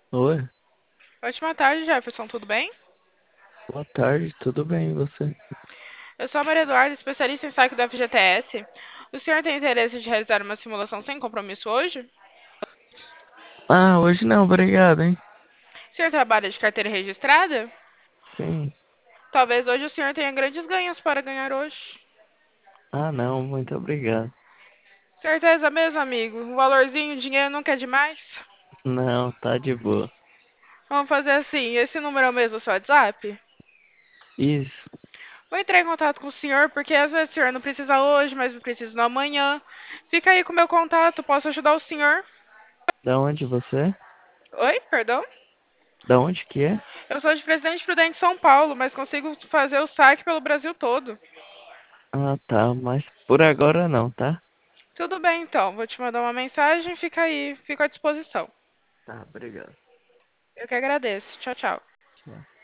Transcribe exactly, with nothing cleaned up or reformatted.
Oi, Ótima tarde, Jefferson, tudo bem? boa tarde, tudo bem, e você? Eu sou a Maria Eduarda, especialista em saque do F G T S. O senhor tem interesse de realizar uma simulação sem compromisso hoje? Ah, hoje não, obrigado, hein? O senhor trabalha de carteira registrada? Sim. Talvez hoje o senhor tenha grandes ganhos para ganhar hoje. Ah, não, muito obrigado. Certeza mesmo, amigo? Um valorzinho, dinheiro nunca é demais? Não, tá de boa. Vamos fazer assim, esse número é o mesmo do seu WhatsApp? Isso, Vou entrar em contato com o senhor, porque às vezes o senhor não precisa hoje, mas precisa no amanhã. Fica aí com o meu contato, posso ajudar o senhor? da onde você é? Oi, perdão? Da onde que é? Eu sou de Presidente Prudente, São Paulo, mas consigo fazer o saque pelo Brasil todo. Ah, tá, mas por agora não, tá? Tudo bem, então. Vou te mandar uma mensagem, fica aí, fico à disposição. Tá, obrigado. Eu que agradeço. Tchau, tchau. Tchau.